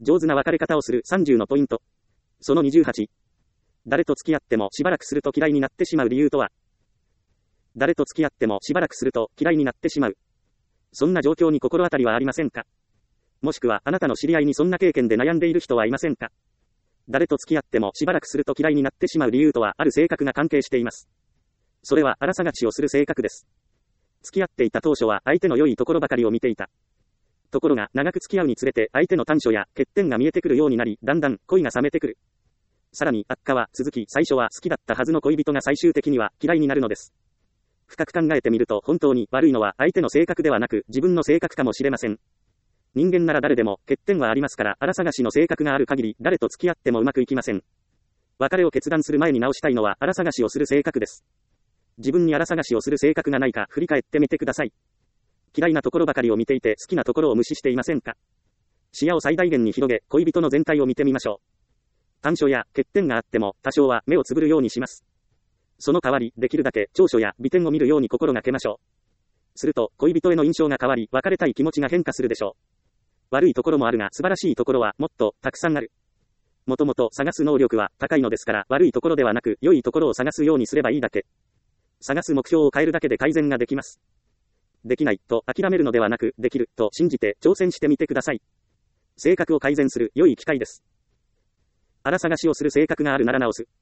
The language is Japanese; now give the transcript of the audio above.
上手な別れ方をする30のポイント。その28。誰と付き合ってもしばらくすると嫌いになってしまう理由とは。誰と付き合ってもしばらくすると嫌いになってしまう。そんな状況に心当たりはありませんか？もしくはあなたの知り合いにそんな経験で悩んでいる人はいませんか？誰と付き合ってもしばらくすると嫌いになってしまう理由とはある性格が関係しています。それは荒探しをする性格です。付き合っていた当初は相手の良いところばかりを見ていた。ところが長く付き合うにつれて相手の短所や欠点が見えてくるようになり、だんだん恋が冷めてくる。さらに悪化は続き、最初は好きだったはずの恋人が最終的には嫌いになるのです。深く考えてみると本当に悪いのは相手の性格ではなく自分の性格かもしれません。人間なら誰でも欠点はありますから、荒探しの性格がある限り誰と付き合ってもうまくいきません。別れを決断する前に直したいのは荒探しをする性格です。自分に荒探しをする性格がないか振り返ってみてください。嫌いなところばかりを見ていて好きなところを無視していませんか？視野を最大限に広げ、恋人の全体を見てみましょう。短所や欠点があっても多少は目をつぶるようにします。その代わり、できるだけ長所や美点を見るように心がけましょう。すると、恋人への印象が変わり、別れたい気持ちが変化するでしょう。悪いところもあるが、素晴らしいところはもっとたくさんある。もともと探す能力は高いのですから、悪いところではなく、良いところを探すようにすればいいだけ。探す目標を変えるだけで改善ができます。できないと諦めるのではなく、できると信じて挑戦してみてください。性格を改善する良い機会です。荒探しをする性格があるなら直す。